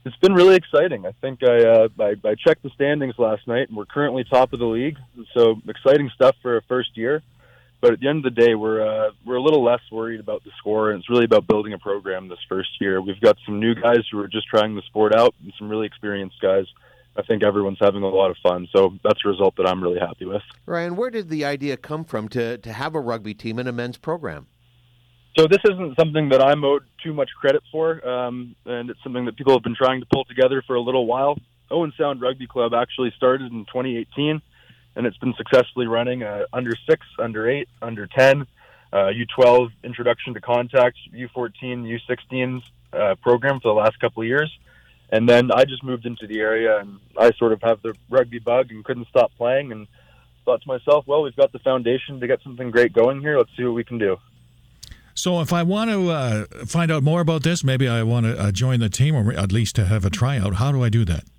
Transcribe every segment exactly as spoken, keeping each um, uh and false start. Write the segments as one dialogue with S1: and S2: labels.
S1: It's been really exciting. I think I, uh, I I checked the standings last night, and we're currently top of the league. So exciting stuff for a first year. But at the end of the day, we're uh, we're a little less worried about the score, and it's really about building a program this first year. We've got some new guys who are just trying the sport out, and some really experienced guys. I think everyone's having a lot of fun, so that's a result that I'm really happy with.
S2: Ryan, where did the idea come from to, to have a rugby team in a men's program?
S1: So this isn't something that I'm owed too much credit for, um, and it's something that people have been trying to pull together for a little while. Owen Sound Rugby Club actually started in twenty eighteen, and it's been successfully running uh, under six, under eight, under ten, uh, U twelve, Introduction to Contact, U fourteen, U sixteens uh, program for the last couple of years. And then I just moved into the area, and I sort of have the rugby bug and couldn't stop playing, and thought to myself, well, we've got the foundation to get something great going here. Let's see what we can do.
S3: So if I want to uh, find out more about this, maybe I want to uh, join the team, or at least to have a tryout, how do I do that?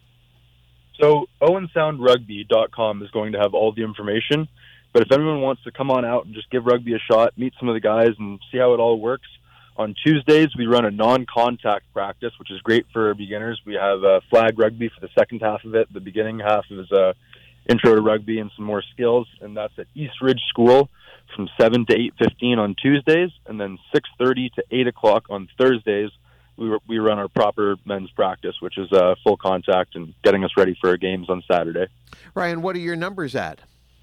S1: So owen sound rugby dot com is going to have all the information. But if anyone wants to come on out and just give rugby a shot, meet some of the guys and see how it all works, on Tuesdays we run a non-contact practice, which is great for beginners. We have uh, flag rugby for the second half of it. The beginning half is uh, intro to rugby and some more skills, and that's at East Ridge School from seven to eight fifteen on Tuesdays, and then six thirty to eight o'clock on Thursdays, we, we run our proper men's practice, which is uh, full contact and getting us ready for our games on Saturday.
S2: Ryan, what are your numbers at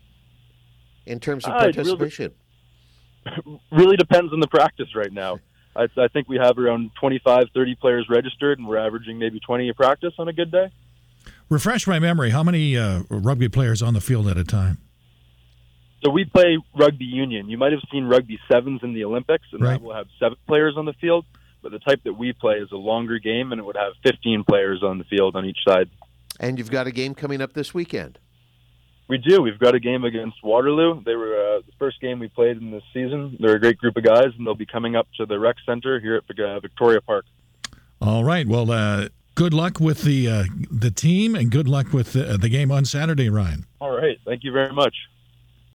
S2: in terms of
S1: uh,
S2: participation?
S1: It really, really depends on the practice right now. I, I think we have around twenty-five, thirty players registered, and we're averaging maybe twenty a practice on a good day.
S3: Refresh my memory. How many uh, rugby players on the field at a time?
S1: So we play rugby union. You might have seen rugby sevens in the Olympics, and
S3: right.
S1: that will have seven players on the field. But the type that we play is a longer game, and it would have fifteen players on the field on each side.
S2: And you've got a game coming up this weekend.
S1: We do. We've got a game against Waterloo. They were uh, the first game we played in this season. They're a great group of guys, and they'll be coming up to the rec center here at uh, Victoria Park.
S3: All right. Well, uh, good luck with the uh, the team, and good luck with the, the game on Saturday, Ryan.
S1: All right. Thank you very much.